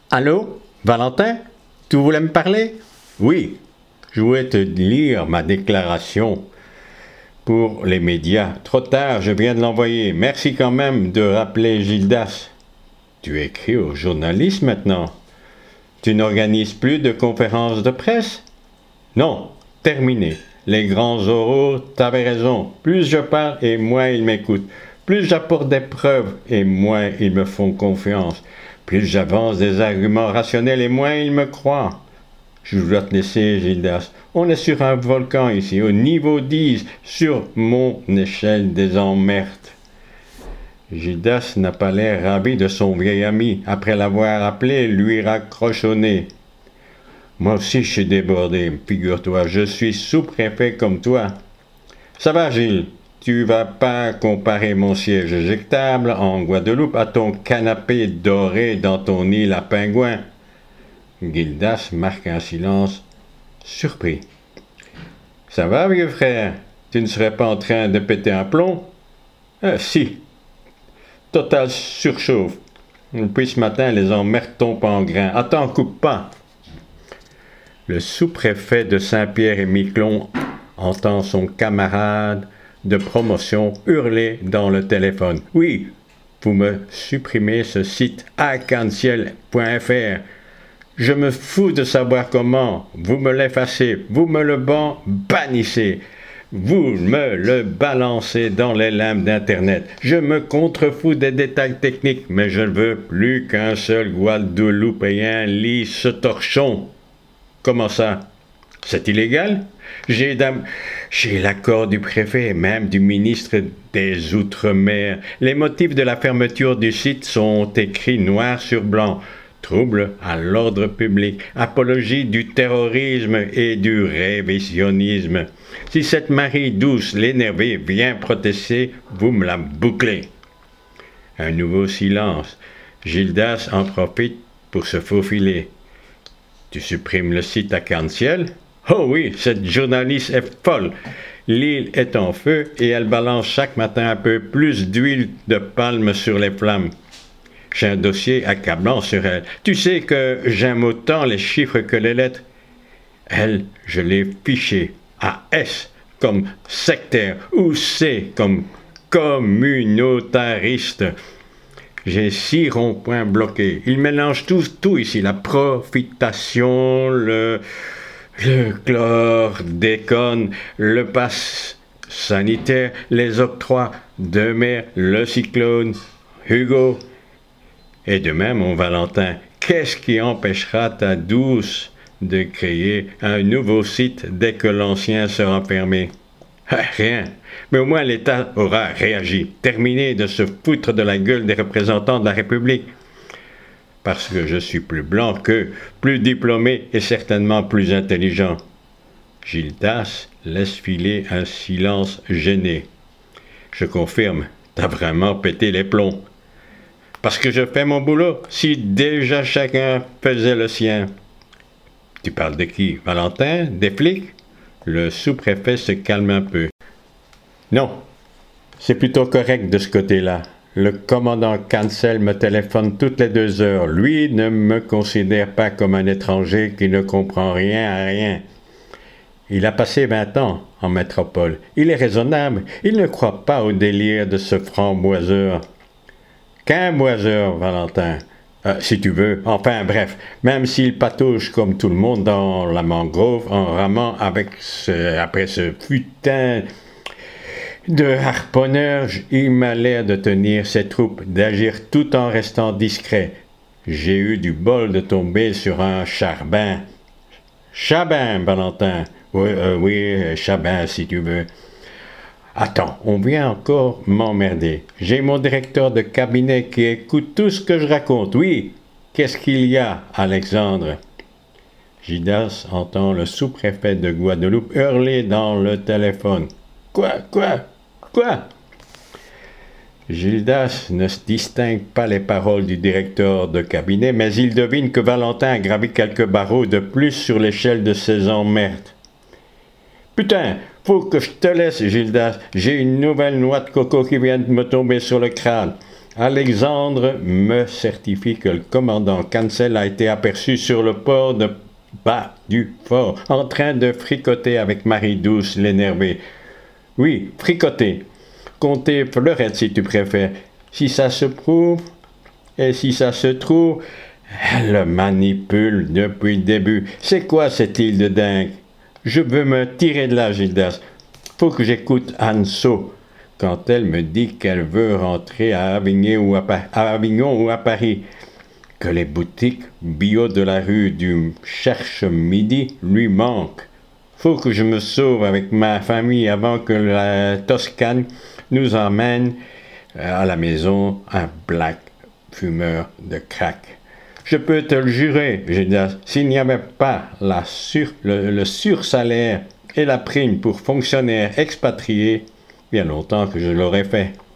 Allô, Valentin? Tu voulais me parler? Oui, je voulais te lire ma déclaration pour les médias. Trop tard, je viens de l'envoyer. Merci quand même de rappeler Gildas. Tu écris aux journalistes maintenant. Tu n'organises plus de conférences de presse? Non, terminé. Les grands oraux, t'avais raison. Plus je parle et moins ils m'écoutent. Plus j'apporte des preuves et moins ils me font confiance. Plus j'avance des arguments rationnels et moins ils me croient. Je dois te laisser, Gildas. On est sur un volcan ici, au niveau 10, sur mon échelle des emmerdes. Gildas n'a pas l'air ravi de son vieil ami. Après l'avoir appelé, lui raccroche au nez. Moi aussi je suis débordé, figure-toi, je suis sous-préfet comme toi. Ça va, Gilles? Tu vas pas comparer mon siège éjectable en Guadeloupe à ton canapé doré dans ton île à pingouins. Gildas marque un silence surpris. Ça va, vieux frère? Tu ne serais pas en train de péter un plomb? Si. Total surchauffe. Depuis ce matin, les emmerdes tombent en grains. Attends, coupe pas. Le sous-préfet de Saint-Pierre-et-Miquelon entend son camarade de promotion hurler dans le téléphone. « Oui, vous me supprimez ce site arc-en-ciel.fr. Je me fous de savoir comment. Vous me l'effacez, vous me le bannissez. Vous me le balancez dans les limbes d'Internet. Je me contrefous des détails techniques, mais je ne veux plus qu'un seul Guadeloupéen lise ce torchon. » Comment ça? C'est illégal? J'ai l'accord du préfet et même du ministre des Outre-mer. Les motifs de la fermeture du site sont écrits noir sur blanc. Trouble à l'ordre public, apologie du terrorisme et du révisionnisme. Si cette Marie douce, l'énervée, vient protester, vous me la bouclez. Un nouveau silence. Gildas en profite pour se faufiler. Tu supprimes le site à Arc-en-Ciel? Oh oui, cette journaliste est folle. L'île est en feu et elle balance chaque matin un peu plus d'huile de palme sur les flammes. J'ai un dossier accablant sur elle. Tu sais que j'aime autant les chiffres que les lettres. Elle, je l'ai fichée à S comme sectaire ou C comme communautariste. J'ai 6 ronds-points bloqués. Ils mélangent tout ici. La profitation, le chlordécone, le pass sanitaire, les octrois de mer, le cyclone, Hugo. Et de même, mon Valentin, qu'est-ce qui empêchera ta douce de créer un nouveau site dès que l'ancien sera fermé? Rien. Mais au moins l'État aura réagi. Terminé de se foutre de la gueule des représentants de la République. Parce que je suis plus blanc qu'eux, plus diplômé et certainement plus intelligent. Gildas laisse filer un silence gêné. Je confirme, t'as vraiment pété les plombs. Parce que je fais mon boulot, si déjà chacun faisait le sien. Tu parles de qui? Valentin? Des flics? Le sous-préfet se calme un peu. Non, c'est plutôt correct de ce côté-là. Le commandant Cancel me téléphone toutes les 2 heures. Lui ne me considère pas comme un étranger qui ne comprend rien à rien. Il a passé 20 ans en métropole. Il est raisonnable. Il ne croit pas au délire de ce framboiseur. Qu'un boiseur, Valentin. Si tu veux. Enfin, bref. Même s'il patouche comme tout le monde dans la mangrove en ramant après ce putain de harponneur, il m'a l'air de tenir ses troupes, d'agir tout en restant discret. J'ai eu du bol de tomber sur un charbin. Chabin, Valentin. Oui, Chabin, si tu veux. Attends, on vient encore m'emmerder. J'ai mon directeur de cabinet qui écoute tout ce que je raconte. Oui, qu'est-ce qu'il y a, Alexandre? Gildas entend le sous-préfet de Guadeloupe hurler dans le téléphone. Quoi? Gildas ne distingue pas les paroles du directeur de cabinet, mais il devine que Valentin a gravi quelques barreaux de plus sur l'échelle de ses emmerdes. Putain, faut que je te laisse, Gildas. J'ai une nouvelle noix de coco qui vient de me tomber sur le crâne. Alexandre me certifie que le commandant Cancel a été aperçu sur le port de bas du fort, en train de fricoter avec Marie-Douce l'énervée. Oui, fricoter. Compter fleurettes si tu préfères. Si ça se prouve, et si ça se trouve, elle le manipule depuis le début. C'est quoi cette île de dingue? Je veux me tirer de là, Gildas. Faut que j'écoute Anso quand elle me dit qu'elle veut rentrer à Avignon ou à Paris, que les boutiques bio de la rue du Cherche-Midi lui manquent. Faut que je me sauve avec ma famille avant que la Toscane nous emmène à la maison un black fumeur de crack. Je peux te le jurer, Gildas, s'il n'y avait pas le sursalaire et la prime pour fonctionnaires expatriés, bien longtemps que je l'aurais fait.